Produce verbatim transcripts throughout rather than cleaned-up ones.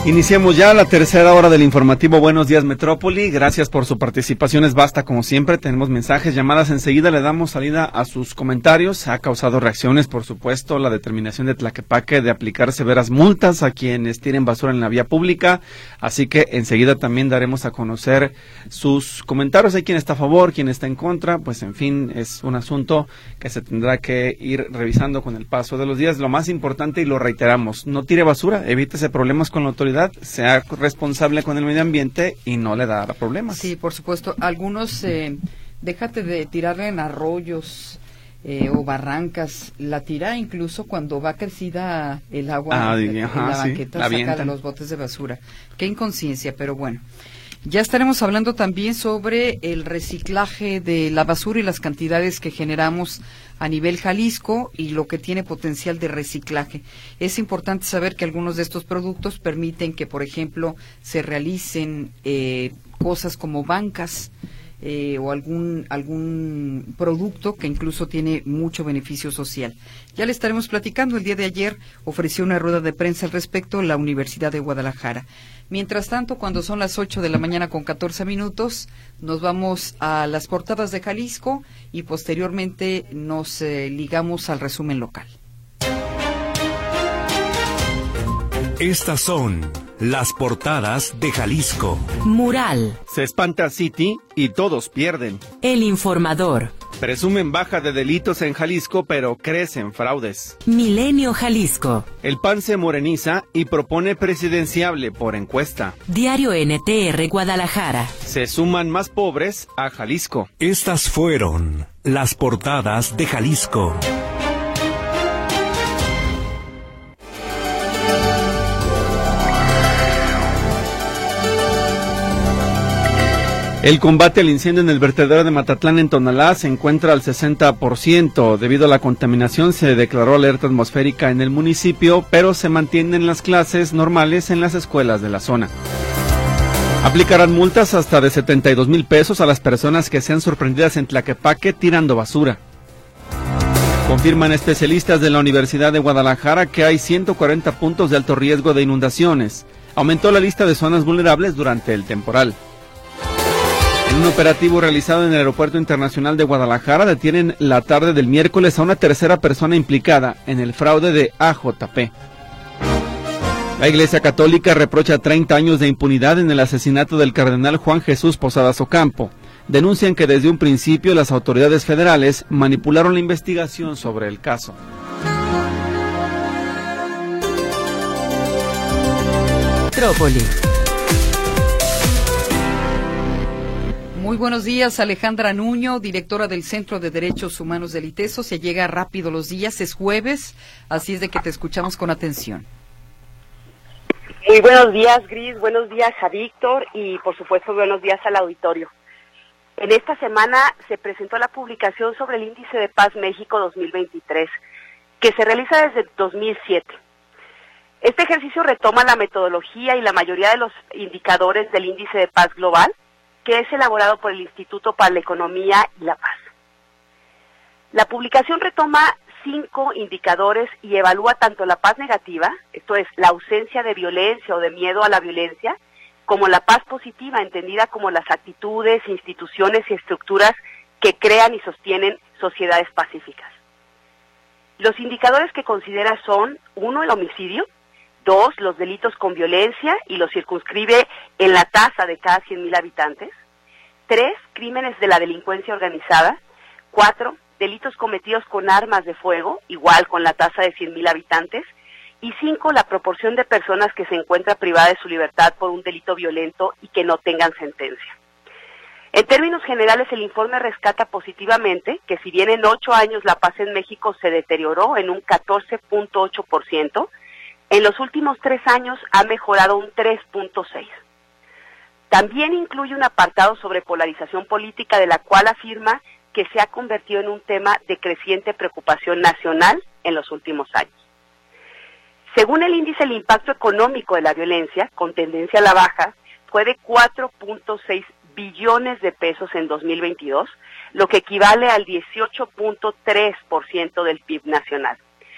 Iniciamos ya la tercera hora del informativo Buenos Días Metrópoli. Gracias por su participación, es basta como siempre. Tenemos mensajes, llamadas, enseguida le damos salida a sus comentarios. Ha causado reacciones, por supuesto, la determinación de Tlaquepaque de aplicar severas multas a quienes tiren basura en la vía pública. Así que enseguida también daremos a conocer sus comentarios. Hay quien está a favor, quien está en contra. Pues en fin, es un asunto que se tendrá que ir revisando con el paso de los días. Lo más importante, y lo reiteramos, no tire basura, evítese problemas con la autoridad, sea responsable con el medio ambiente y no le dará problemas. Sí, por supuesto. Algunos, eh, déjate de tirarla en arroyos eh, o barrancas. La tira incluso cuando va crecida el agua ah, en, en ajá, la sí, banqueta, la saca avientan. de los botes de basura. Qué inconsciencia, pero bueno. Ya estaremos hablando también sobre el reciclaje de la basura y las cantidades que generamos a nivel Jalisco y lo que tiene potencial de reciclaje. Es importante saber que algunos de estos productos permiten que, por ejemplo, se realicen eh, cosas como bancas eh, o algún algún producto que incluso tiene mucho beneficio social. Ya le estaremos platicando. El día de ayer ofreció una rueda de prensa al respecto la Universidad de Guadalajara. Mientras tanto, cuando son las ocho de la mañana con catorce minutos, nos vamos a las portadas de Jalisco y posteriormente nos eh, ligamos al resumen local. Estas son las portadas de Jalisco. Mural. Se espanta City y todos pierden. El Informador. Presumen baja de delitos en Jalisco, pero crecen fraudes. Milenio Jalisco. El P A N se moreniza y propone presidenciable por encuesta. Diario N T R Guadalajara. Se suman más pobres a Jalisco. Estas fueron las portadas de Jalisco. El combate al incendio en el vertedero de Matatlán en Tonalá se encuentra al sesenta por ciento. Debido a la contaminación se declaró alerta atmosférica en el municipio, pero se mantienen las clases normales en las escuelas de la zona. Aplicarán multas hasta de setenta y dos mil pesos a las personas que sean sorprendidas en Tlaquepaque tirando basura. Confirman especialistas de la Universidad de Guadalajara que hay ciento cuarenta puntos de alto riesgo de inundaciones. Aumentó la lista de zonas vulnerables durante el temporal. En un operativo realizado en el Aeropuerto Internacional de Guadalajara, detienen la tarde del miércoles a una tercera persona implicada en el fraude de A J P. La Iglesia Católica reprocha treinta años de impunidad en el asesinato del cardenal Juan Jesús Posadas Ocampo. Denuncian que desde un principio las autoridades federales manipularon la investigación sobre el caso. Metrópoli. Muy buenos días, Alejandra Nuño, directora del Centro de Derechos Humanos del ITESO. Se llega rápido los días, es jueves, así es de que te escuchamos con atención. Muy buenos días, Gris, buenos días a Víctor y por supuesto buenos días al auditorio. En esta semana se presentó la publicación sobre el Índice de Paz México dos mil veintitrés, que se realiza desde dos mil siete. Este ejercicio retoma la metodología y la mayoría de los indicadores del Índice de Paz Global, que es elaborado por el Instituto para la Economía y la Paz. La publicación retoma cinco indicadores y evalúa tanto la paz negativa, esto es, la ausencia de violencia o de miedo a la violencia, como la paz positiva, entendida como las actitudes, instituciones y estructuras que crean y sostienen sociedades pacíficas. Los indicadores que considera son, uno, el homicidio, dos, los delitos con violencia y los circunscribe en la tasa de cada cien mil habitantes, tres, crímenes de la delincuencia organizada, cuatro, delitos cometidos con armas de fuego, igual con la tasa de cien mil habitantes, y cinco, la proporción de personas que se encuentra privada de su libertad por un delito violento y que no tengan sentencia. En términos generales, el informe rescata positivamente que si bien en ocho años la paz en México se deterioró en un catorce punto ocho por ciento, en los últimos tres años ha mejorado un tres punto seis por ciento. También incluye un apartado sobre polarización política, de la cual afirma que se ha convertido en un tema de creciente preocupación nacional en los últimos años. Según el índice, el impacto económico de la violencia, con tendencia a la baja, fue de cuatro punto seis billones de pesos en dos mil veintidós, lo que equivale al dieciocho punto tres por ciento del P I B nacional.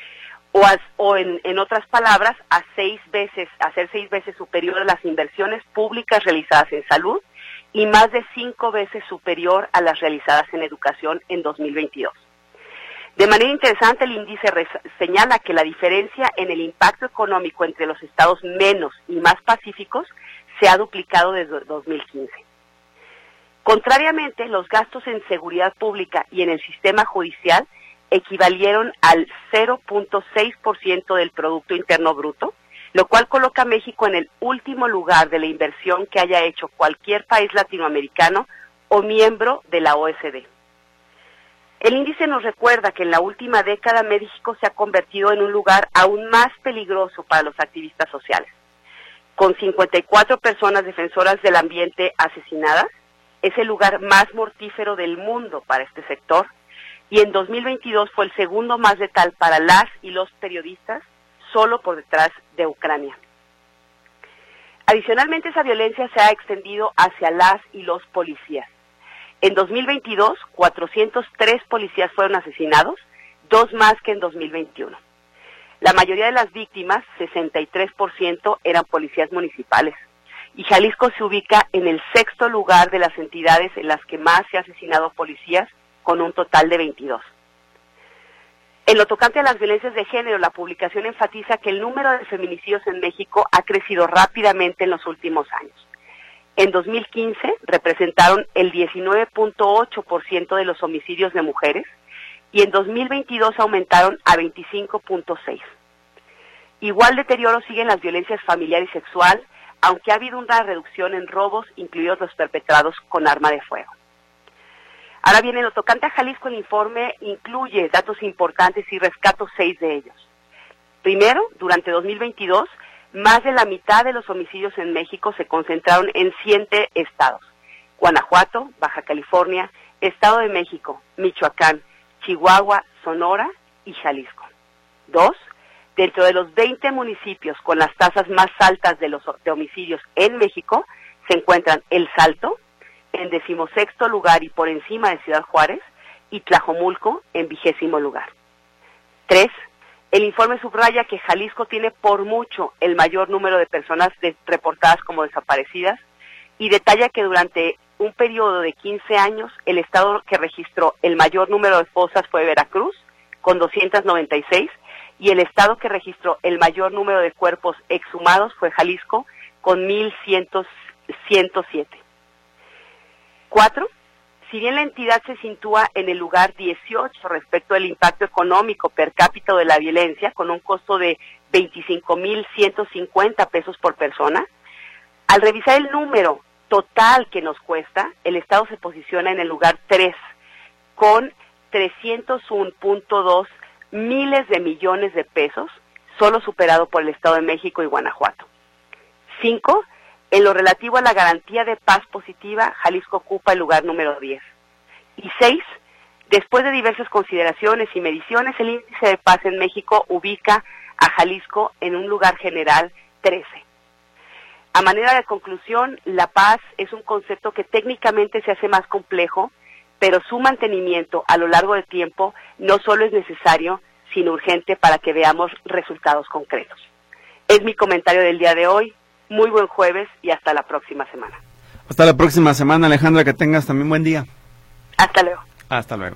o, a, o en, en otras palabras, a seis veces, a ser seis veces superior a las inversiones públicas realizadas en salud y más de cinco veces superior a las realizadas en educación en dos mil veintidós. De manera interesante, el índice señala que la diferencia en el impacto económico entre los estados menos y más pacíficos se ha duplicado desde dos mil quince. Contrariamente, los gastos en seguridad pública y en el sistema judicial equivalieron al cero punto seis por ciento del Producto Interno Bruto, lo cual coloca a México en el último lugar de la inversión que haya hecho cualquier país latinoamericano o miembro de la O E C D. El índice nos recuerda que en la última década México se ha convertido en un lugar aún más peligroso para los activistas sociales. Con cincuenta y cuatro personas defensoras del ambiente asesinadas, es el lugar más mortífero del mundo para este sector, y en dos mil veintidós fue el segundo más letal para las y los periodistas, solo por detrás de Ucrania. Adicionalmente, esa violencia se ha extendido hacia las y los policías. En dos mil veintidós, cuatrocientos tres policías fueron asesinados, dos más que en dos mil veintiuno. La mayoría de las víctimas, sesenta y tres por ciento, eran policías municipales, y Jalisco se ubica en el sexto lugar de las entidades en las que más se ha asesinado policías, con un total de veintidós. En lo tocante a las violencias de género, la publicación enfatiza que el número de feminicidios en México ha crecido rápidamente en los últimos años. En dos mil quince representaron el diecinueve punto ocho por ciento de los homicidios de mujeres y en dos mil veintidós aumentaron a veinticinco punto seis por ciento. Igual deterioro siguen las violencias familiar y sexual, aunque ha habido una reducción en robos, incluidos los perpetrados con arma de fuego. Ahora bien, en lo tocante a Jalisco, el informe incluye datos importantes y rescato seis de ellos. Primero, durante dos mil veintidós, más de la mitad de los homicidios en México se concentraron en siete estados: Guanajuato, Baja California, Estado de México, Michoacán, Chihuahua, Sonora y Jalisco. Dos, dentro de los veinte municipios con las tasas más altas de los de homicidios en México, se encuentran El Salto, en decimosexto lugar y por encima de Ciudad Juárez, y Tlajomulco en vigésimo lugar. Tres, el informe subraya que Jalisco tiene por mucho el mayor número de personas de, reportadas como desaparecidas, y detalla que durante un periodo de quince años, el estado que registró el mayor número de fosas fue Veracruz, con doscientas noventa y seis, y el estado que registró el mayor número de cuerpos exhumados fue Jalisco, con mil ciento siete. Cuatro, si bien la entidad se sitúa en el lugar dieciocho respecto al impacto económico per cápita de la violencia, con un costo de veinticinco mil ciento cincuenta pesos por persona, al revisar el número total que nos cuesta, el Estado se posiciona en el lugar tres, con trescientos uno punto dos miles de millones de pesos, solo superado por el Estado de México y Guanajuato. Cinco, en lo relativo a la garantía de paz positiva, Jalisco ocupa el lugar número diez. Y seis, después de diversas consideraciones y mediciones, el índice de paz en México ubica a Jalisco en un lugar general trece. A manera de conclusión, la paz es un concepto que técnicamente se hace más complejo, pero su mantenimiento a lo largo del tiempo no solo es necesario, sino urgente para que veamos resultados concretos. Es mi comentario del día de hoy. Muy buen jueves y hasta la próxima semana. Hasta la próxima semana, Alejandra, que tengas también buen día. Hasta luego. Hasta luego.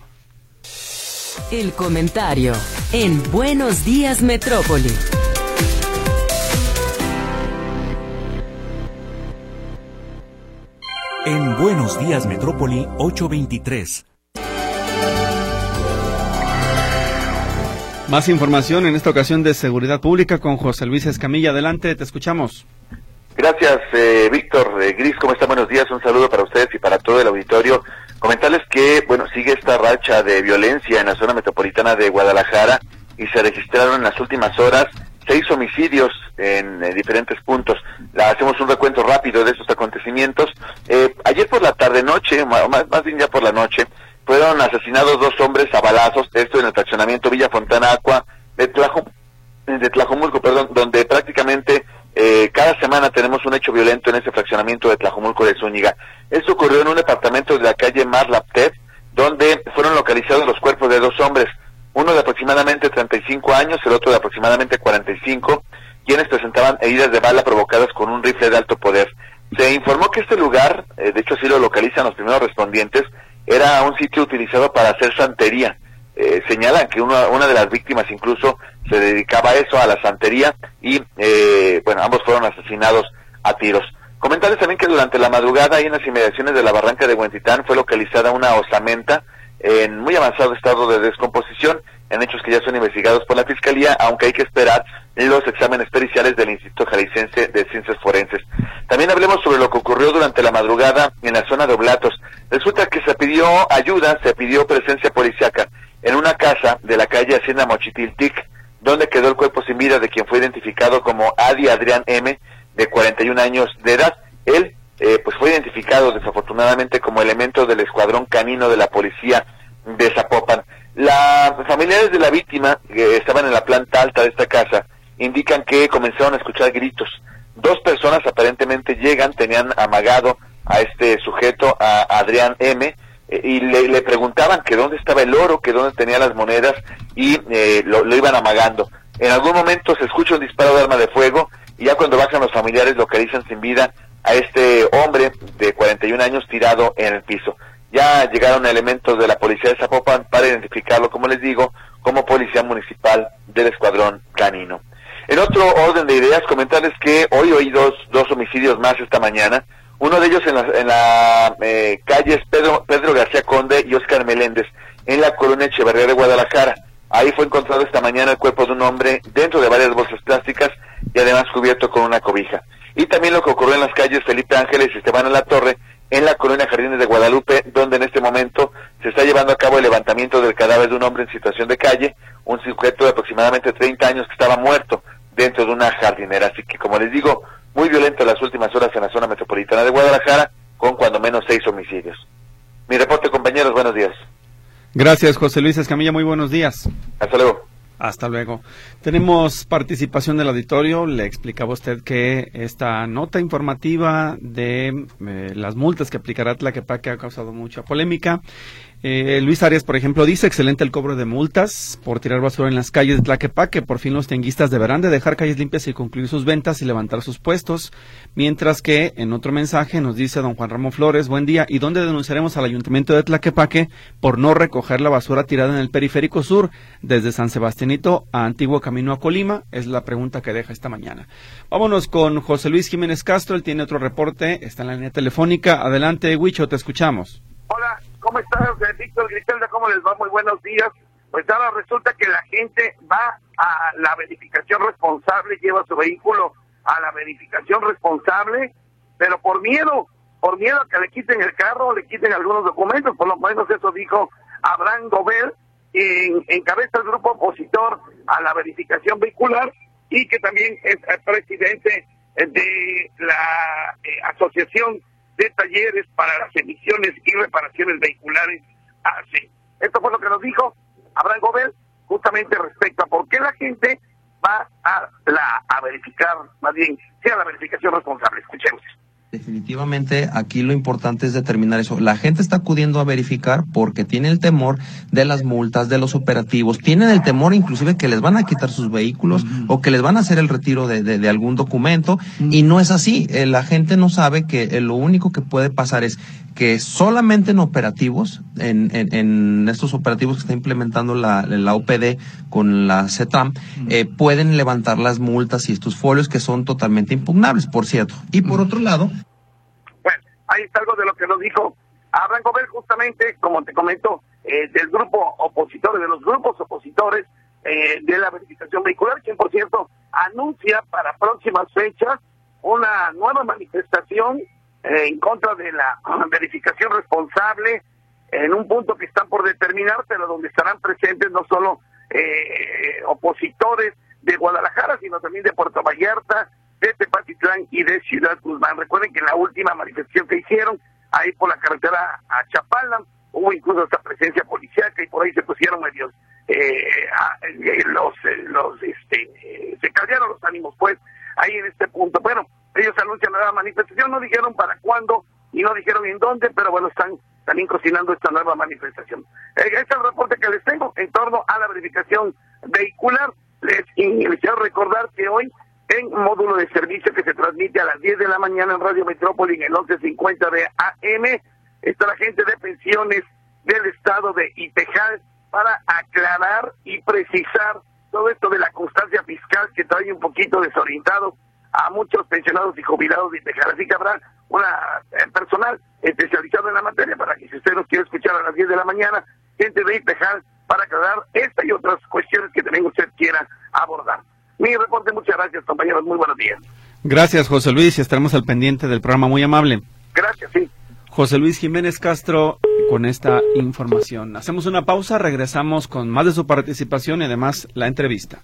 El comentario en Buenos Días Metrópoli. En Buenos Días Metrópoli ocho veintitrés. Más información en esta ocasión de seguridad pública con José Luis Escamilla. Adelante, te escuchamos. Gracias, eh, Víctor. Eh, Gris, ¿cómo están? Buenos días. Un saludo para ustedes y para todo el auditorio. Comentarles que, bueno, sigue esta racha de violencia en la zona metropolitana de Guadalajara y se registraron en las últimas horas seis homicidios en eh, diferentes puntos. La, hacemos un recuento rápido de estos acontecimientos. Eh, ayer por la tarde-noche, más, más bien ya por la noche, fueron asesinados dos hombres a balazos, esto en el fraccionamiento Villa Fontana Aqua de, Tlajo, de Tlajomulco, perdón, donde prácticamente eh, cada semana tenemos un hecho violento en ese fraccionamiento de Tlajomulco de Zúñiga. Esto ocurrió en un departamento de la calle Marlaptet, donde fueron localizados los cuerpos de dos hombres. uno de aproximadamente treinta y cinco años, el otro de aproximadamente cuarenta y cinco, quienes presentaban heridas de bala provocadas con un rifle de alto poder. Se informó que este lugar, eh, de hecho así lo localizan los primeros respondientes, era un sitio utilizado para hacer santería. Eh, señalan que una, una de las víctimas incluso se dedicaba a eso, a la santería, y eh, bueno, ambos fueron asesinados a tiros. Comentarles también que durante la madrugada, ahí en las inmediaciones de la barranca de Huentitán, fue localizada una osamenta en muy avanzado estado de descomposición, en hechos que ya son investigados por la Fiscalía, aunque hay que esperar los exámenes periciales del Instituto Jalisciense de Ciencias Forenses. También hablemos sobre lo que ocurrió durante la madrugada en la zona de Oblatos. Resulta que se pidió ayuda, se pidió presencia policiaca en una casa de la calle Hacienda Mochitiltic, donde quedó el cuerpo sin vida de quien fue identificado como Adi Adrián M., de cuarenta y un años de edad. Él eh, pues fue identificado desafortunadamente como elemento del escuadrón canino de la policía de Zapopan. Las familiares de la víctima, que estaban en la planta alta de esta casa, indican que comenzaron a escuchar gritos. Dos personas aparentemente llegan, tenían amagado a este sujeto, a Adrián M., eh, y le, le preguntaban que dónde estaba el oro, que dónde tenía las monedas, y eh, lo, lo iban amagando. En algún momento se escucha un disparo de arma de fuego, y ya cuando bajan los familiares localizan sin vida a este hombre de cuarenta y un años tirado en el piso. Ya llegaron elementos de la policía de Zapopan para identificarlo, como les digo, como policía municipal del escuadrón canino. En otro orden de ideas, comentarles que hoy oí dos, dos homicidios más esta mañana. Uno de ellos en la, en la eh, calles Pedro, Pedro García Conde y Óscar Meléndez, en la colonia Echeverría de Guadalajara. Ahí fue encontrado esta mañana el cuerpo de un hombre dentro de varias bolsas plásticas y además cubierto con una cobija. Y también lo que ocurrió en las calles Felipe Ángeles y Esteban La Torre, en la colonia Jardines de Guadalupe, donde en este momento se está llevando a cabo el levantamiento del cadáver de un hombre en situación de calle, un sujeto de aproximadamente treinta años que estaba muerto dentro de una jardinera. Así que, como les digo, muy violento las últimas horas en la zona metropolitana de Guadalajara, con cuando menos seis homicidios. Mi reporte, compañeros, buenos días. Gracias, José Luis Escamilla, muy buenos días. Hasta luego. Hasta luego. Tenemos participación del auditorio. Le explicaba usted que esta nota informativa de eh, las multas que aplicará Tlaquepaque ha causado mucha polémica. Eh, Luis Arias, por ejemplo, dice: excelente el cobro de multas por tirar basura en las calles de Tlaquepaque. Por fin los tianguistas deberán de dejar calles limpias y concluir sus ventas y levantar sus puestos. Mientras que en otro mensaje nos dice don Juan Ramón Flores: buen día, ¿y dónde denunciaremos al ayuntamiento de Tlaquepaque por no recoger la basura tirada en el periférico sur desde San Sebastianito a Antiguo Camino a Colima? Es la pregunta que deja esta mañana. Vámonos con José Luis Jiménez Castro. Él tiene otro reporte, está en la línea telefónica. Adelante, Huicho, te escuchamos. Hola, ¿cómo estás, Víctor Griselda? ¿Cómo les va? Muy buenos días. Pues ahora resulta que la gente va a la verificación responsable, lleva su vehículo a la verificación responsable, pero por miedo, por miedo a que le quiten el carro, le quiten algunos documentos. Por lo menos eso dijo Abraham Gobel, en, encabeza el grupo opositor a la verificación vehicular y que también es el presidente de la eh, Asociación de Talleres para las Emisiones y Reparaciones Vehiculares, A C E. Esto fue lo que nos dijo Abraham Gobel, justamente respecto a por qué la gente va a, la, a verificar, más bien, sea la verificación responsable. Escuchemos. Definitivamente aquí lo importante es determinar eso. La gente está acudiendo a verificar porque tiene el temor de las multas, de los operativos, tienen el temor inclusive que les van a quitar sus vehículos uh-huh. o que les van a hacer el retiro de, de, de algún documento uh-huh. y no es así. Eh, la gente no sabe que eh, lo único que puede pasar es que solamente en operativos, en, en, en estos operativos que está implementando la, la O P D con la CETRAM, uh-huh. eh, pueden levantar las multas y estos folios que son totalmente impugnables, por cierto. Y por uh-huh. otro lado... Bueno, ahí está algo de lo que nos dijo Abraham Gobel, justamente, como te comento, eh, del grupo opositor, de los grupos opositores eh, de la verificación vehicular, quien por cierto anuncia para próximas fechas una nueva manifestación eh, en contra de la verificación responsable, en un punto que están por determinar, pero donde estarán presentes no solo eh, opositores de Guadalajara, sino también de Puerto Vallarta, de Tepatitlán y de Ciudad Guzmán. Recuerden que en la última manifestación que hicieron, ahí por la carretera a Chapala, hubo incluso esta presencia policiaca y por ahí se pusieron medios, eh, a, eh, los, eh, los, este, eh, se caldearon los ánimos, pues, ahí en este punto. Bueno, ellos anuncian la nueva manifestación, no dijeron para cuándo y no dijeron en dónde, pero bueno, están también cocinando esta nueva manifestación. Eh, este es el reporte que les tengo en torno a la verificación vehicular. Les, les quiero recordar que hoy, en módulo de servicio que se transmite a las diez de la mañana en Radio Metrópoli, en el once cincuenta de A M, está la gente de pensiones del estado de Itejal para aclarar y precisar todo esto de la constancia fiscal que trae un poquito desorientado a muchos pensionados y jubilados de Itejal. Así que habrá una eh, personal especializado en la materia para que, si usted nos quiere escuchar a las diez de la mañana, gente de Itejal, para aclarar esta y otras cuestiones que también usted quiera abordar. Mi reporte, muchas gracias, compañeros, muy buenos días. Gracias, José Luis, y estaremos al pendiente del programa, muy amable. Gracias, sí. José Luis Jiménez Castro con esta información. Hacemos una pausa, regresamos con más de su participación y además la entrevista.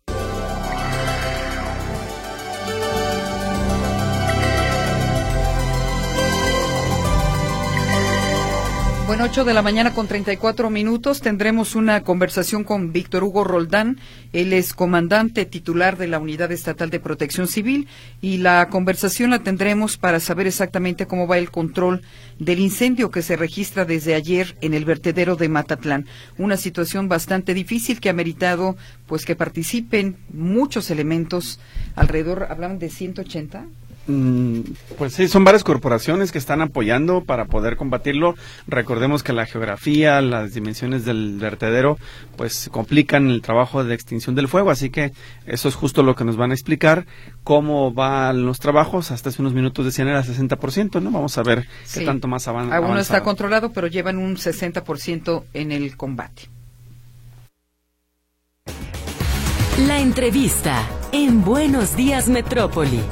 Bueno, ocho de la mañana con treinta y cuatro minutos tendremos una conversación con Víctor Hugo Roldán. Él es comandante titular de la Unidad Estatal de Protección Civil y la conversación la tendremos para saber exactamente cómo va el control del incendio que se registra desde ayer en el vertedero de Matatlán. Una situación bastante difícil que ha meritado pues que participen muchos elementos, alrededor, hablan de ciento ochenta. Pues sí, son varias corporaciones que están apoyando para poder combatirlo. Recordemos que la geografía, las dimensiones del vertedero, pues complican el trabajo de extinción del fuego, así que eso es justo lo que nos van a explicar, cómo van los trabajos. Hasta hace unos minutos decían era sesenta por ciento, ¿no? Vamos a ver sí. qué tanto más avan- Aún no avanzado. está controlado, pero llevan un sesenta por ciento en el combate. La entrevista en Buenos Días Metrópoli.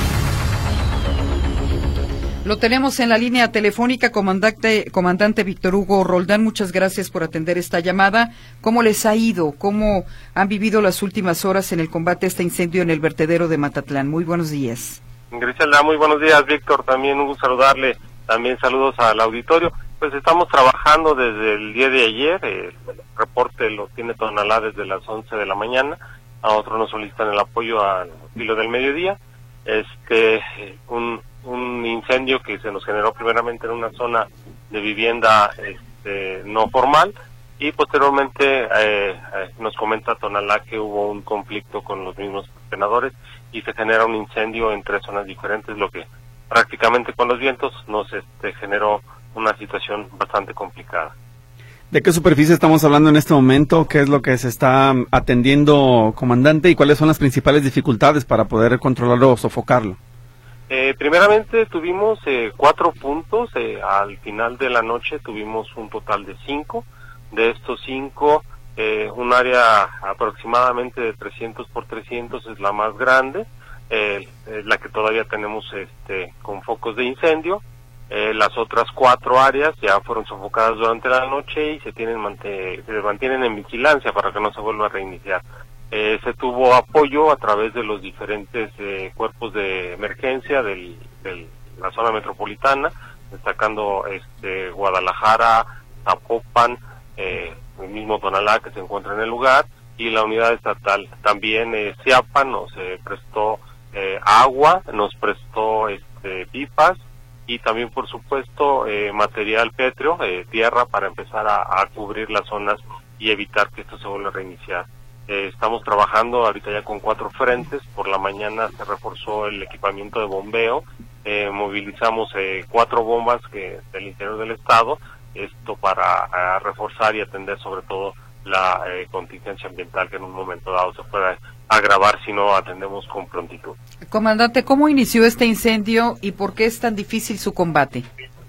Lo tenemos en la línea telefónica, comandante, comandante Víctor Hugo Roldán. Muchas gracias por atender esta llamada. ¿Cómo les ha ido? ¿Cómo han vivido las últimas horas en el combate a este incendio en el vertedero de Matatlán? Muy buenos días. Griselda, muy buenos días, Víctor. También un gusto saludarle. También saludos al auditorio. Pues estamos trabajando desde el día de ayer. El reporte lo tiene Tonalá desde las once de la mañana. A otros nos solicitan el apoyo al filo del mediodía. Este, un... un incendio que se nos generó primeramente en una zona de vivienda este, no formal y posteriormente eh, eh, nos comenta Tonalá que hubo un conflicto con los mismos senadores y se genera un incendio en tres zonas diferentes, lo que prácticamente con los vientos nos este, generó una situación bastante complicada. ¿De qué superficie estamos hablando en este momento? ¿Qué es lo que se está atendiendo, comandante? ¿Y cuáles son las principales dificultades para poder controlarlo o sofocarlo? Eh, primeramente tuvimos eh, cuatro puntos, eh, al final de la noche tuvimos un total de cinco, de estos cinco, eh, un área aproximadamente de trescientos por trescientos es la más grande, eh, eh, la que todavía tenemos este con focos de incendio, eh, las otras cuatro áreas ya fueron sofocadas durante la noche y se, tienen mante- se mantienen en vigilancia para que no se vuelva a reiniciar. Eh, se tuvo apoyo a través de los diferentes eh, cuerpos de emergencia de la zona metropolitana, destacando este Guadalajara, Zapopan, eh, el mismo Tonalá que se encuentra en el lugar, y la unidad estatal. También eh, Ciapa nos eh, prestó eh, agua, nos prestó este, pipas y también, por supuesto, eh, material pétreo, eh, tierra, para empezar a, a cubrir las zonas y evitar que esto se vuelva a reiniciar. Eh, estamos trabajando ahorita ya con cuatro frentes. Por la mañana se reforzó el equipamiento de bombeo, eh, movilizamos eh, cuatro bombas que del interior del estado, esto para a reforzar y atender sobre todo la eh, contingencia ambiental que en un momento dado se pueda agravar si no atendemos con prontitud. Comandante, ¿cómo inició este incendio y por qué es tan difícil su combate?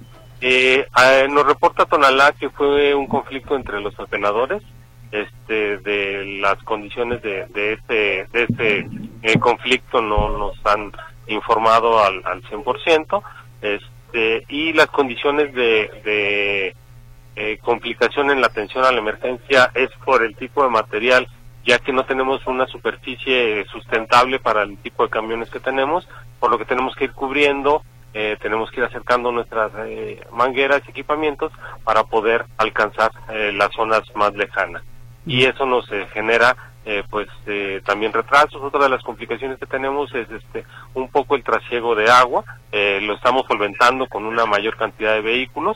Eh, eh, nos reporta Tonalá que fue un conflicto entre los apenadores. Este, de las condiciones de, de este, de este eh, conflicto no nos han informado al, al cien por ciento, este, y las condiciones de, de eh, complicación en la atención a la emergencia es por el tipo de material, ya que no tenemos una superficie sustentable para el tipo de camiones que tenemos, por lo que tenemos que ir cubriendo, eh, tenemos que ir acercando nuestras eh, mangueras y equipamientos para poder alcanzar eh, las zonas más lejanas. Y eso nos eh, genera eh, pues eh, también retrasos. Otra de las complicaciones que tenemos es este un poco el trasiego de agua, eh, lo estamos solventando con una mayor cantidad de vehículos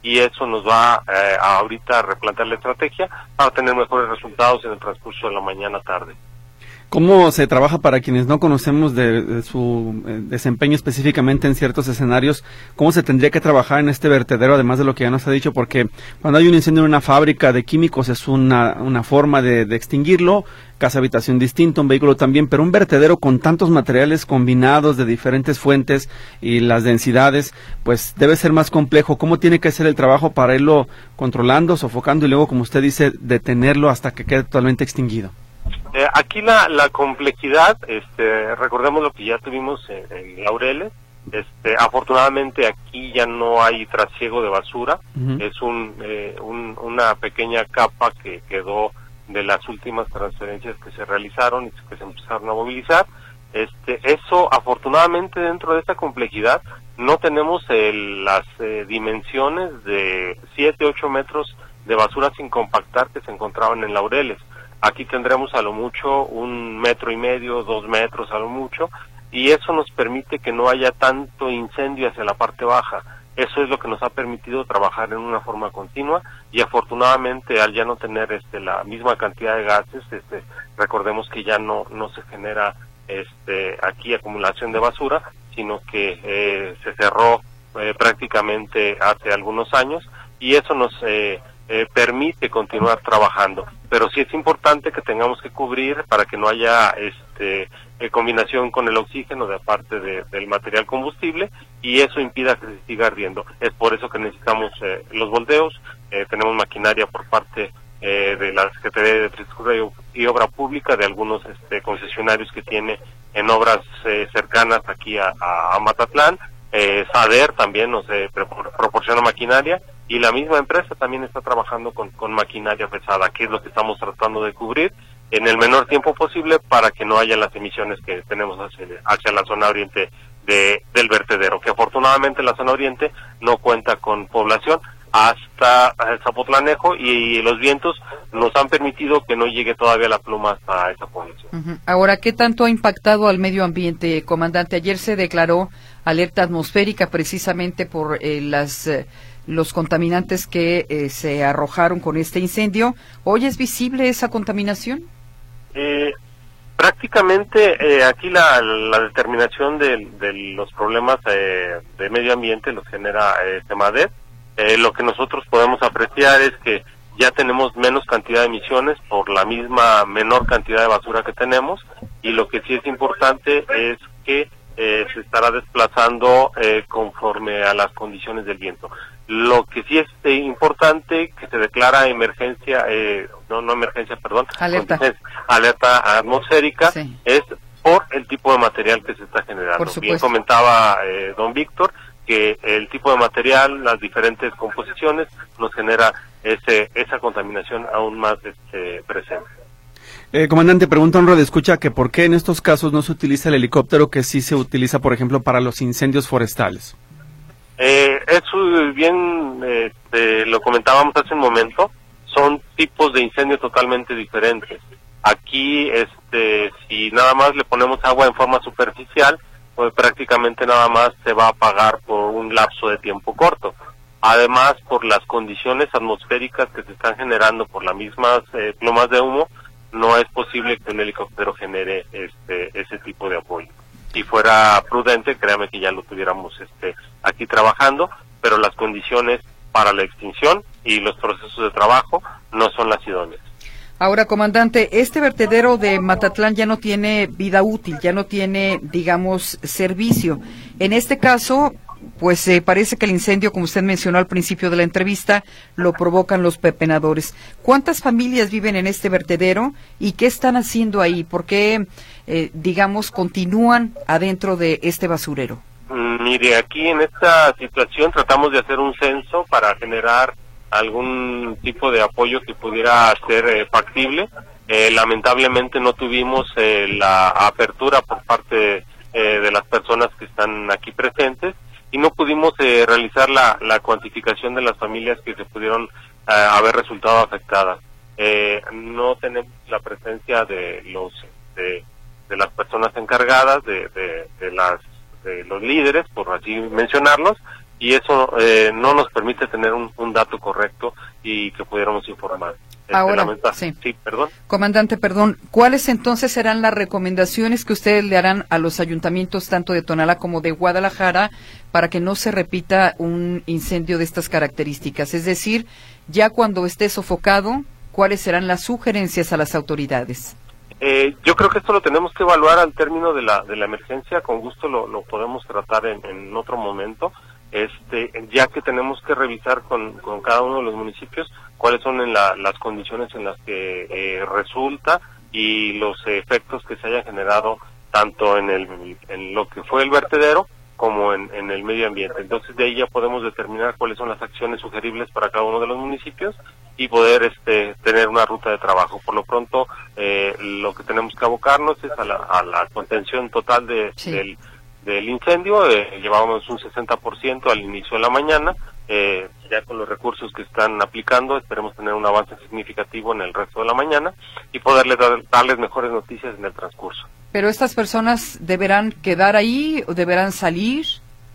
y eso nos va eh, a ahorita a replantear la estrategia para tener mejores resultados en el transcurso de la mañana tarde. ¿Cómo se trabaja para quienes no conocemos de, de su eh, desempeño específicamente en ciertos escenarios? ¿Cómo se tendría que trabajar en este vertedero, además de lo que ya nos ha dicho? Porque cuando hay un incendio en una fábrica de químicos es una, una forma de, de extinguirlo, casa habitación distinto, un vehículo también, pero un vertedero con tantos materiales combinados de diferentes fuentes y las densidades, pues debe ser más complejo. ¿Cómo tiene que ser el trabajo para irlo controlando, sofocando y luego, como usted dice, detenerlo hasta que quede totalmente extinguido? Eh, aquí la, la complejidad, este, recordemos lo que ya tuvimos en, en Laureles, este, afortunadamente aquí ya no hay trasiego de basura, uh-huh. es un, eh, un, una pequeña capa que quedó de las últimas transferencias que se realizaron y que se empezaron a movilizar. Este, eso afortunadamente dentro de esta complejidad no tenemos el, las eh, dimensiones de siete, ocho metros de basura sin compactar que se encontraban en Laureles. Aquí tendremos a lo mucho un metro y medio, dos metros a lo mucho, y eso nos permite que no haya tanto incendio hacia la parte baja. Eso es lo que nos ha permitido trabajar en una forma continua, y afortunadamente al ya no tener este la misma cantidad de gases, este recordemos que ya no no se genera este aquí acumulación de basura, sino que eh, se cerró eh, prácticamente hace algunos años, y eso nos eh, Eh, permite continuar trabajando, pero sí es importante que tengamos que cubrir para que no haya este eh, combinación con el oxígeno de parte de, del material combustible, y eso impida que se siga ardiendo. Es por eso que necesitamos eh, los volteos, eh, tenemos maquinaria por parte eh, de la Secretaría de Infraestructura y, y Obra Pública, de algunos este, concesionarios que tiene en obras eh, cercanas aquí a, a, a Matatlán. eh, SADER también nos eh, proporciona maquinaria, y la misma empresa también está trabajando con, con maquinaria pesada, que es lo que estamos tratando de cubrir en el menor tiempo posible para que no haya las emisiones que tenemos hacia, hacia la zona oriente de, del vertedero, que afortunadamente la zona oriente no cuenta con población hasta Zapotlanejo, y, y los vientos nos han permitido que no llegue todavía la pluma hasta esa población. Uh-huh. Ahora, ¿qué tanto ha impactado al medio ambiente, comandante? Ayer se declaró alerta atmosférica precisamente por eh, las... Eh, los contaminantes que eh, se arrojaron con este incendio. ¿Hoy es visible esa contaminación? Eh, prácticamente eh, aquí la, la determinación de, de los problemas eh, de medio ambiente los genera eh, Semadet. Eh, lo que nosotros podemos apreciar es que ya tenemos menos cantidad de emisiones por la misma menor cantidad de basura que tenemos, y lo que sí es importante es que eh, se estará desplazando eh, conforme a las condiciones del viento. Lo que sí es eh, importante, que se declara emergencia, eh, no, no emergencia, perdón, alerta, alerta atmosférica, sí, es por el tipo de material que se está generando. Bien comentaba eh, don Víctor, que el tipo de material, las diferentes composiciones, nos genera ese esa contaminación aún más este, presente. Eh, comandante, pregunta un radioescucha que por qué en estos casos no se utiliza el helicóptero que sí se utiliza, por ejemplo, para los incendios forestales. Eh, eso bien este, lo comentábamos hace un momento, son tipos de incendio totalmente diferentes. Aquí, este, si nada más le ponemos agua en forma superficial, pues prácticamente nada más se va a apagar por un lapso de tiempo corto. Además, por las condiciones atmosféricas que se están generando por las mismas eh, plumas de humo, no es posible que un helicóptero genere este ese tipo de apoyo. Si fuera prudente, créame que ya lo tuviéramos este aquí trabajando, pero las condiciones para la extinción y los procesos de trabajo no son las idóneas. Ahora, comandante, este vertedero de Matatlán ya no tiene vida útil, ya no tiene, digamos, servicio. En este caso, pues eh, parece que el incendio, como usted mencionó al principio de la entrevista, lo provocan los pepenadores. ¿Cuántas familias viven en este vertedero y qué están haciendo ahí? ¿Por qué, eh, digamos, continúan adentro de este basurero? Mire, aquí en esta situación tratamos de hacer un censo para generar algún tipo de apoyo que pudiera ser eh, factible. Eh, lamentablemente no tuvimos eh, la apertura por parte eh, de las personas que están aquí presentes, y no pudimos eh, realizar la, la cuantificación de las familias que se pudieron eh, haber resultado afectadas. Eh, no tenemos la presencia de los de, de las personas encargadas, de, de, de las de los líderes, por así mencionarlos, y eso eh, no nos permite tener un, un dato correcto y que pudiéramos informar. Ahora, sí. sí, perdón. Comandante, perdón, ¿cuáles entonces serán las recomendaciones que ustedes le harán a los ayuntamientos tanto de Tonalá como de Guadalajara para que no se repita un incendio de estas características? Es decir, ya cuando esté sofocado, ¿cuáles serán las sugerencias a las autoridades? Eh, yo creo que esto lo tenemos que evaluar al término de la de la emergencia. Con gusto lo, lo podemos tratar en, en otro momento. Este, ya que tenemos que revisar con, con cada uno de los municipios cuáles son en la, las condiciones en las que eh, resulta y los efectos que se hayan generado tanto en el en lo que fue el vertedero como en, en el medio ambiente. Entonces de ahí ya podemos determinar cuáles son las acciones sugeribles para cada uno de los municipios y poder este tener una ruta de trabajo. Por lo pronto eh, lo que tenemos que abocarnos es a la, a la contención total de, sí. del del incendio. Eh, llevábamos un sesenta por ciento al inicio de la mañana, eh, ya con los recursos que están aplicando esperemos tener un avance significativo en el resto de la mañana y poderles dar, darles mejores noticias en el transcurso. ¿Pero estas personas deberán quedar ahí o deberán salir?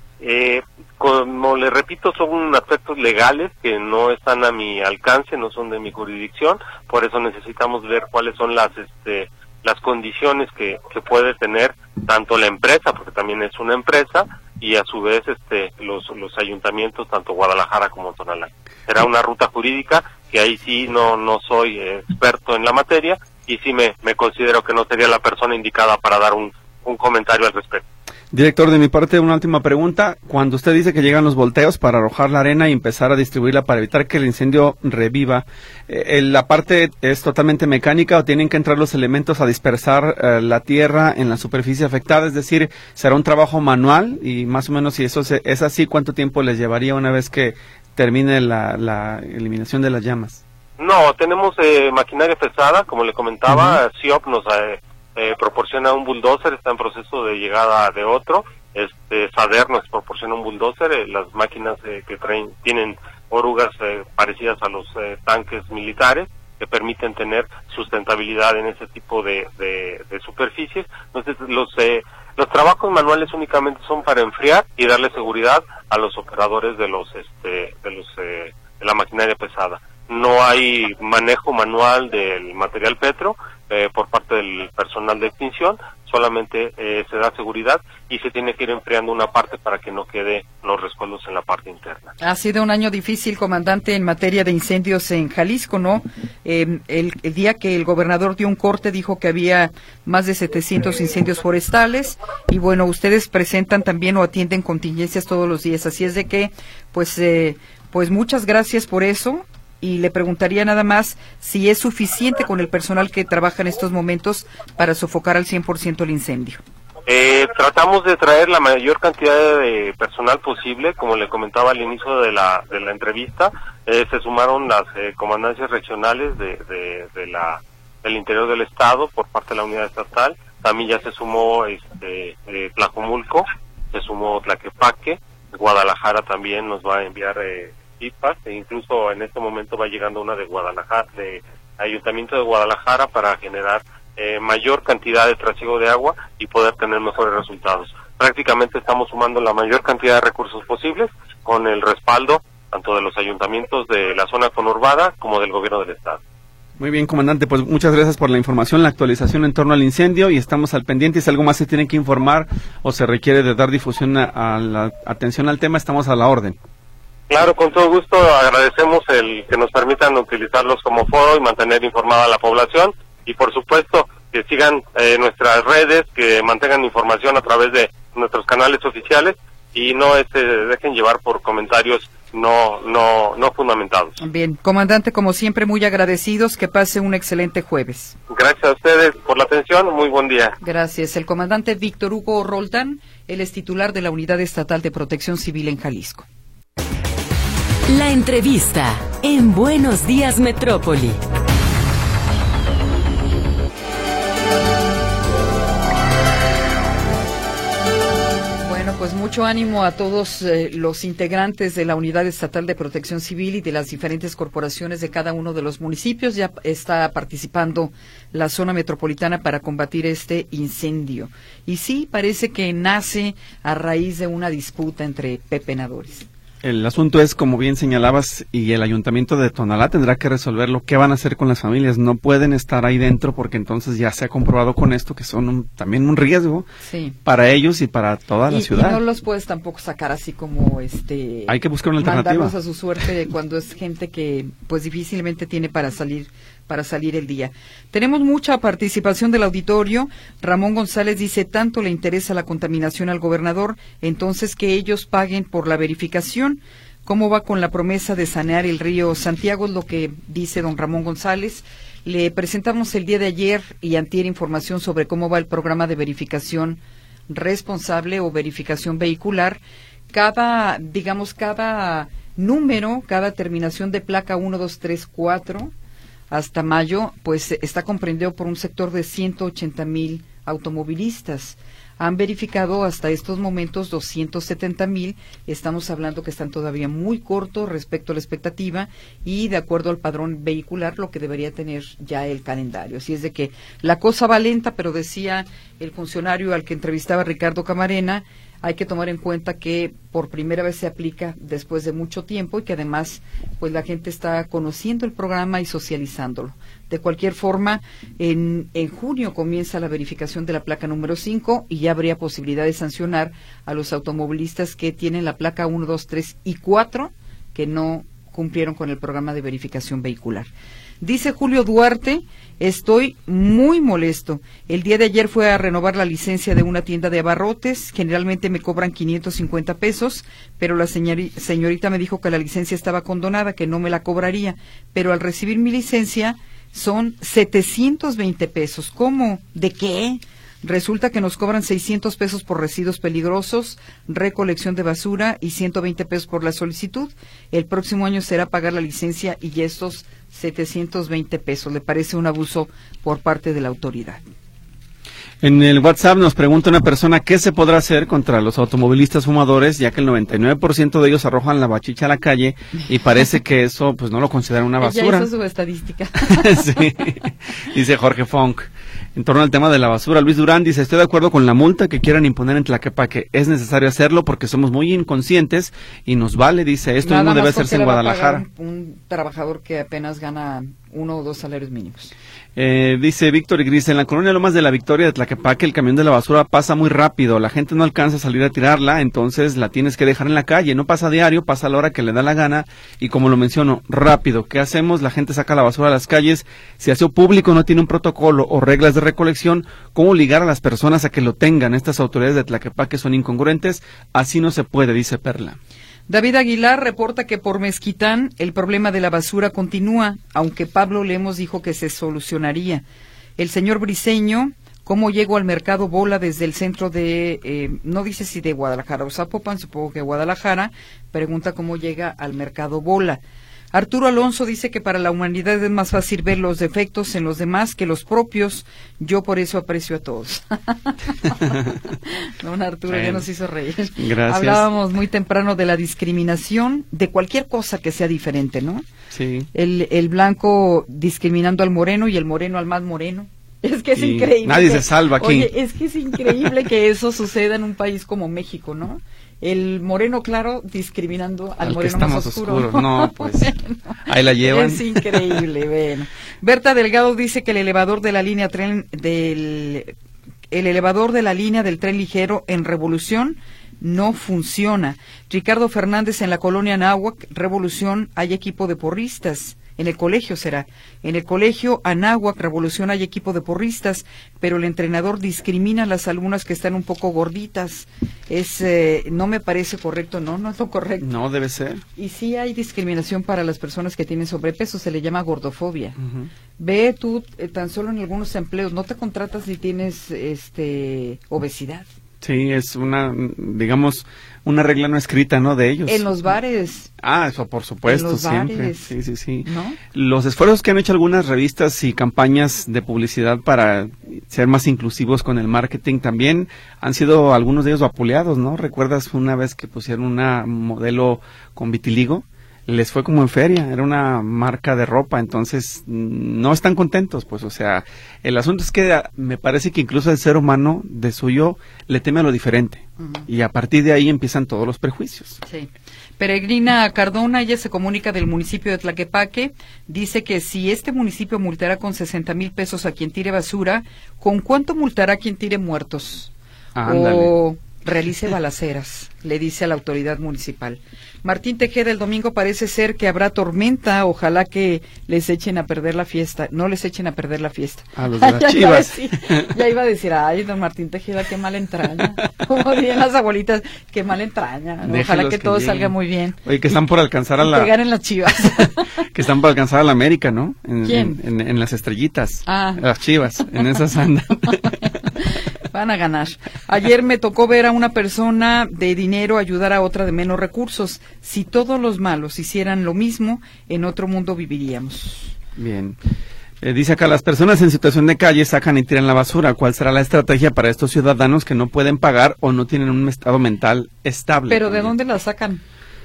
Eh, como le repito, son aspectos legales que no están a mi alcance, no son de mi jurisdicción, por eso necesitamos ver cuáles son las este las condiciones que, que puede tener tanto la empresa, porque también es una empresa, y a su vez este los los ayuntamientos, tanto Guadalajara como Tonalá. Será una ruta jurídica que ahí sí no no soy eh, experto en la materia y sí me, me considero que no sería la persona indicada para dar un, un comentario al respecto. Director, de mi parte, una última pregunta. Cuando usted dice que llegan los volteos para arrojar la arena y empezar a distribuirla para evitar que el incendio reviva, eh, ¿la parte es totalmente mecánica o tienen que entrar los elementos a dispersar eh, la tierra en la superficie afectada? Es decir, ¿será un trabajo manual? Y más o menos, si eso se, es así, ¿cuánto tiempo les llevaría una vez que termine la, la eliminación de las llamas? No, tenemos eh, maquinaria pesada, como le comentaba, uh-huh. C I O P nos... Eh, Eh, proporciona un bulldozer, está en proceso de llegada de otro, este SADER nos proporciona un bulldozer, eh, las máquinas eh, que traen tienen orugas eh, parecidas a los eh, tanques militares que permiten tener sustentabilidad en ese tipo de, de, de superficies. Entonces los eh, los trabajos manuales únicamente son para enfriar y darle seguridad a los operadores de los este de los eh, de la maquinaria pesada. No hay manejo manual del material petro eh, por parte del personal de extinción, solamente eh, se da seguridad y se tiene que ir enfriando una parte para que no quede los rescoldos en la parte interna. Ha sido un año difícil, comandante, en materia de incendios en Jalisco, ¿no? Eh, el, el día que el gobernador dio un corte dijo que había más de setecientos incendios forestales y bueno, ustedes presentan también o atienden contingencias todos los días, así es de que, pues, eh, pues muchas gracias por eso. Y le preguntaría nada más si es suficiente con el personal que trabaja en estos momentos para sofocar al cien por ciento el incendio. Eh, tratamos de traer la mayor cantidad de personal posible, como le comentaba al inicio de la de la entrevista, eh, se sumaron las eh, comandancias regionales de, de, de la del interior del estado por parte de la unidad estatal, también ya se sumó este eh, Tlajomulco, se sumó Tlaquepaque, Guadalajara también nos va a enviar eh, pipas, e incluso en este momento va llegando una de Guadalajara, de Ayuntamiento de Guadalajara para generar eh, mayor cantidad de trasiego de agua y poder tener mejores resultados. Prácticamente estamos sumando la mayor cantidad de recursos posibles con el respaldo tanto de los ayuntamientos de la zona conurbada como del gobierno del estado. Muy bien, comandante, pues muchas gracias por la información, la actualización en torno al incendio y estamos al pendiente. Si algo más se tiene que informar o se requiere de dar difusión a, a la atención al tema, estamos a la orden. Claro, con todo gusto, agradecemos el que nos permitan utilizarlos como foro y mantener informada a la población y por supuesto que sigan eh, nuestras redes, que mantengan información a través de nuestros canales oficiales y no este, dejen llevar por comentarios no no no fundamentados. Bien, comandante, como siempre muy agradecidos, que pase un excelente jueves. Gracias a ustedes por la atención, muy buen día. Gracias. El comandante Víctor Hugo Roldán, él es titular de la Unidad Estatal de Protección Civil en Jalisco. La entrevista en Buenos Días Metrópoli. Bueno, Pues mucho ánimo a todos eh, los integrantes de la Unidad Estatal de Protección Civil y de las diferentes corporaciones de cada uno de los municipios. Ya está participando la zona metropolitana para combatir este incendio. Y sí, parece que nace a raíz de una disputa entre pepenadores. El asunto es, como bien señalabas, y el Ayuntamiento de Tonalá tendrá que resolverlo. ¿Qué van a hacer con las familias? No pueden estar ahí dentro porque entonces ya se ha comprobado con esto que son un, también un riesgo sí. para ellos y para toda la y, ciudad. Y no los puedes tampoco sacar así como este. Hay que buscar una alternativa. Mandarlos a su suerte cuando es gente que pues difícilmente tiene para salir para salir el día. Tenemos mucha participación del auditorio. Ramón González dice, tanto le interesa la contaminación al gobernador, entonces que ellos paguen por la verificación. ¿Cómo va con la promesa de sanear el río Santiago? Es lo que dice don Ramón González. Le presentamos el día de ayer y antier información sobre cómo va el programa de verificación responsable o verificación vehicular. Cada, digamos, cada número, cada terminación de placa uno, dos, tres, cuatro, hasta mayo, pues está comprendido por un sector de ciento ochenta mil automovilistas. Han verificado hasta estos momentos doscientos setenta mil, estamos hablando que están todavía muy cortos respecto a la expectativa y de acuerdo al padrón vehicular lo que debería tener ya el calendario. Así es de que la cosa va lenta, pero decía el funcionario al que entrevistaba Ricardo Camarena, hay que tomar en cuenta que por primera vez se aplica después de mucho tiempo y que además pues la gente está conociendo el programa y socializándolo. De cualquier forma, en, en junio comienza la verificación de la placa número cinco y ya habría posibilidad de sancionar a los automovilistas que tienen la placa uno, dos, tres y cuatro que no cumplieron con el programa de verificación vehicular. Dice Julio Duarte, estoy muy molesto. El día de ayer fue a renovar la licencia de una tienda de abarrotes. Generalmente me cobran quinientos cincuenta pesos, pero la señori- señorita me dijo que la licencia estaba condonada, que no me la cobraría. Pero al recibir mi licencia son setecientos veinte pesos. ¿Cómo? ¿De qué? Resulta que nos cobran seiscientos pesos por residuos peligrosos, recolección de basura y ciento veinte pesos por la solicitud. El próximo año será pagar la licencia y estos setecientos veinte pesos. ¿Le parece un abuso por parte de la autoridad? En el WhatsApp nos pregunta una persona qué se podrá hacer contra los automovilistas fumadores, ya que el noventa y nueve por ciento de ellos arrojan la bachicha a la calle y parece que eso pues no lo consideran una basura. Ya hizo su estadística. Sí, dice Jorge Funk. En torno al tema de la basura, Luis Durán dice, estoy de acuerdo con la multa que quieran imponer en Tlaquepaque. Es necesario hacerlo porque somos muy inconscientes y nos vale, dice, esto Nada mismo debe más hacerse en le va a Guadalajara. pagar Un, un trabajador que apenas gana uno o dos salarios mínimos. Eh, dice Víctor y Gris, en la colonia Lomas de la Victoria de Tlaquepaque el camión de la basura pasa muy rápido, la gente no alcanza a salir a tirarla, entonces la tienes que dejar en la calle, no pasa diario, pasa a la hora que le da la gana y como lo menciono, rápido. ¿Qué hacemos? La gente saca la basura a las calles, si hace público no tiene un protocolo o reglas de recolección, ¿cómo ligar a las personas a que lo tengan? Estas autoridades de Tlaquepaque son incongruentes, así no se puede, dice Perla. David Aguilar reporta que por Mezquitán el problema de la basura continúa, aunque Pablo Lemos dijo que se solucionaría. El señor Briceño, ¿cómo llego al mercado Bola desde el centro de, eh, no dice si de Guadalajara o Zapopan, supongo que Guadalajara, pregunta cómo llega al mercado Bola. Arturo Alonso dice que para la humanidad es más fácil ver los defectos en los demás que los propios. Yo por eso aprecio a todos. Don Arturo ya nos hizo reír. Gracias. Hablábamos muy temprano de la discriminación, de cualquier cosa que sea diferente, ¿no? Sí. El, el blanco discriminando al moreno y el moreno al más moreno. Es que es Y increíble. nadie que, se salva aquí. Oye, es que es increíble que eso suceda en un país como México, ¿no? El moreno claro discriminando al, al moreno que está más más oscuro. oscuro. No, pues Bueno, ahí la llevan. es increíble, bueno. Berta Delgado dice que el elevador de la línea tren del el elevador de la línea del tren ligero en Revolución no funciona. Ricardo Fernández en la colonia Anáhuac, Revolución, hay equipo de porristas. En el colegio será. En el colegio Anáhuac, Revolución, hay equipo de porristas, pero el entrenador discrimina a las alumnas que están un poco gorditas. Es, eh, no me parece correcto, no, no es lo correcto. No, debe ser. Y sí hay discriminación para las personas que tienen sobrepeso, se le llama gordofobia. Uh-huh. Ve tú, eh, tan solo en algunos empleos, no te contratas si tienes este obesidad. Sí, es una, digamos, una regla no escrita, ¿no? De ellos. En los bares. Ah, eso por supuesto, en los siempre. Bares, sí, sí, sí. ¿no? Los esfuerzos que han hecho algunas revistas y campañas de publicidad para ser más inclusivos con el marketing también han sido algunos de ellos vapuleados, ¿no? ¿Recuerdas una vez que pusieron una modelo con vitiligo? Les fue como en feria, era una marca de ropa, entonces no están contentos, pues, o sea, el asunto es que me parece que incluso el ser humano de suyo le teme a lo diferente, uh-huh. y a partir de ahí empiezan todos los prejuicios. Sí. Peregrina Cardona, ella se comunica del municipio de Tlaquepaque, dice que si este municipio multará con sesenta mil pesos a quien tire basura, ¿con cuánto multará a quien tire muertos? Ándale. O realice balaceras, le dice a la autoridad municipal. Martín Tejeda, el domingo parece ser que habrá tormenta, ojalá que les echen a perder la fiesta, no les echen a perder la fiesta. A los de las ya Chivas. Iba decir, ya iba a decir, ay, don Martín Tejeda, qué mal entraña, como dirían las abuelitas, qué mal entraña, ¿no? Ojalá que, que todo lleguen. Salga muy bien. Oye, que están por alcanzar a la... Que ganen las Chivas. Que están por alcanzar a la América, ¿no? En, ¿Quién? En, en, en las estrellitas. Ah. Las Chivas, en esas andan. Van a ganar. Ayer me tocó ver a una persona de dinero ayudar a otra de menos recursos. Si todos los malos hicieran lo mismo, en otro mundo viviríamos. Bien. Eh, dice acá, las personas en situación de calle sacan y tiran la basura. ¿Cuál será la estrategia para estos ciudadanos que no pueden pagar o no tienen un estado mental estable? ¿Pero también? de dónde la sacan?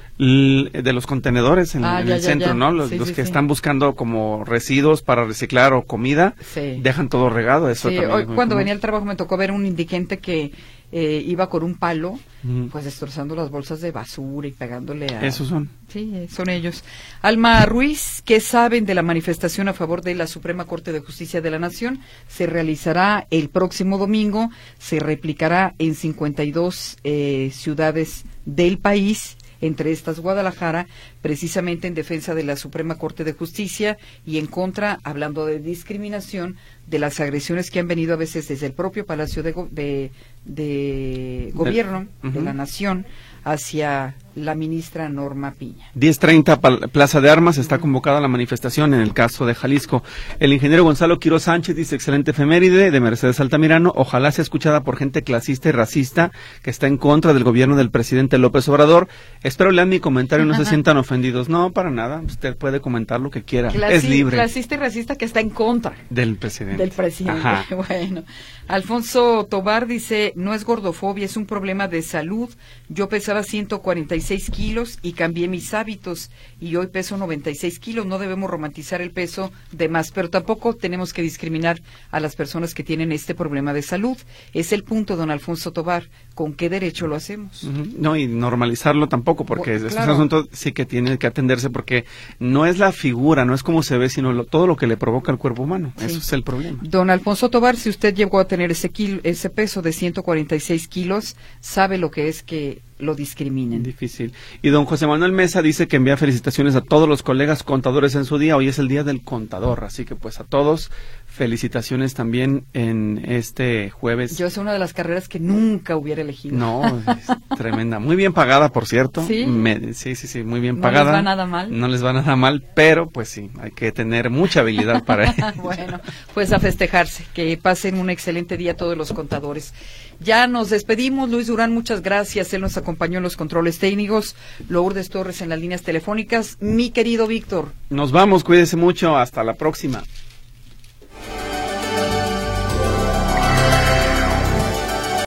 L de los contenedores en, ah, en ya, el ya, centro, ya. ¿no? Los, sí, los sí, que sí. están buscando como residuos para reciclar o comida, sí. dejan todo regado. Eso sí, también hoy es muy cuando común. venía al trabajo me tocó ver un indigente que eh, iba con un palo, uh-huh. pues destrozando las bolsas de basura y pegándole a... Esos son. Sí, son ellos. Alma Ruiz, ¿qué saben de la manifestación a favor de la Suprema Corte de Justicia de la Nación? Se realizará el próximo domingo, se replicará en cincuenta y dos eh, ciudades del país, entre estas Guadalajara, precisamente en defensa de la Suprema Corte de Justicia y en contra, hablando de discriminación, de las agresiones que han venido a veces desde el propio Palacio de, go de, de Gobierno de, uh-huh. de la Nación hacia la ministra Norma Piña. diez treinta, Plaza de Armas, está convocada la manifestación en el caso de Jalisco. El ingeniero Gonzalo Quiroz Sánchez dice, excelente efeméride de Mercedes Altamirano, ojalá sea escuchada por gente clasista y racista que está en contra del gobierno del presidente López Obrador. Espero lean mi comentario y no se sientan ofendidos. No, para nada, usted puede comentar lo que quiera, Clasi es libre. Clasista y racista que está en contra. Del presidente. Del presidente, Ajá. Bueno. Alfonso Tobar dice, no es gordofobia, es un problema de salud. Yo pesaba ciento cuarenta y seis kilos y cambié mis hábitos y hoy peso noventa y seis kilos. No debemos romantizar el peso de más, pero tampoco tenemos que discriminar a las personas que tienen este problema de salud. Es el punto, don Alfonso Tobar. ¿Con qué derecho lo hacemos? Uh-huh. No, y normalizarlo tampoco, porque bueno, claro. es un asunto sí que tiene que atenderse, porque no es la figura, no es cómo se ve, sino lo, todo lo que le provoca al cuerpo humano. Sí. Eso es el problema. Don Alfonso Tobar, si usted llegó a tener ese, kilo, ese peso de ciento cuarenta y seis kilos, sabe lo que es que lo discriminen. Difícil. Y don José Manuel Mesa dice que envía felicitaciones a todos los colegas contadores en su día. Hoy es el día del contador, así que pues a todos felicitaciones también en este jueves. Yo es una de las carreras que nunca hubiera elegido. No, es tremenda. Muy bien pagada, por cierto. ¿Sí? Me, sí, sí, sí, muy bien no pagada. No les va nada mal. No les va nada mal, pero pues sí, hay que tener mucha habilidad para ello. Bueno, pues a festejarse. Que pasen un excelente día todos los contadores. Ya nos despedimos. Luis Durán, muchas gracias. Él nos acompañó en los controles técnicos. Lourdes Torres en las líneas telefónicas. Mi querido Víctor. Nos vamos, cuídese mucho. Hasta la próxima.